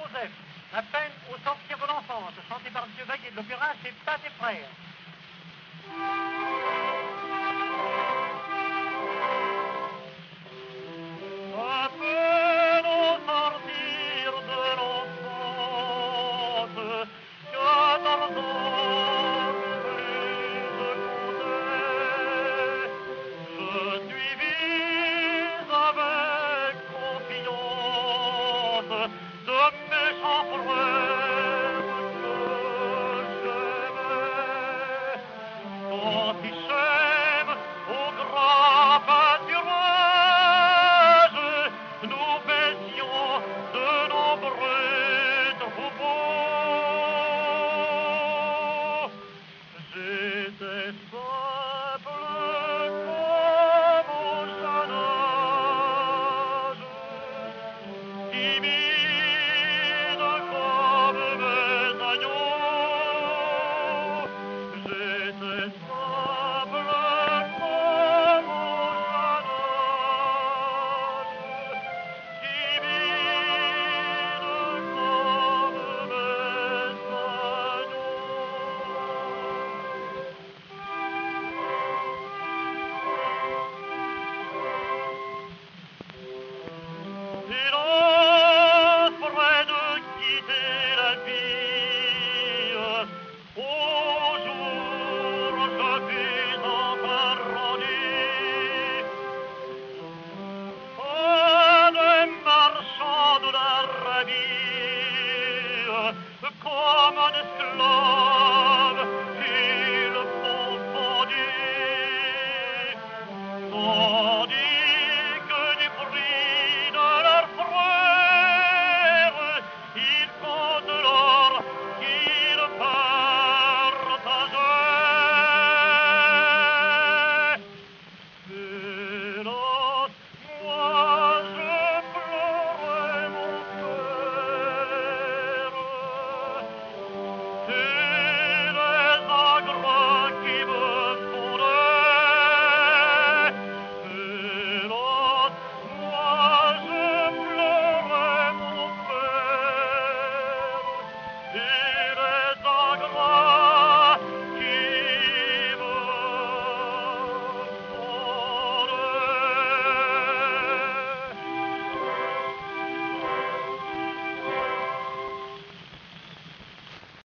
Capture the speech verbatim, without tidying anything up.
Joseph, la peine au sortir de l'enfance, chanté par M. Vaguet de l'Opéra chez Tate et Frères. À peine au sortir de l'enfance, quatorze ans plus je comptais, je suivis avec confiance de méchants frères que j'aimais. Quand ils s'aiment au grand pâturage, nous baissions de nombreux troupeaux. J'étais simple comme au jeune âge, timide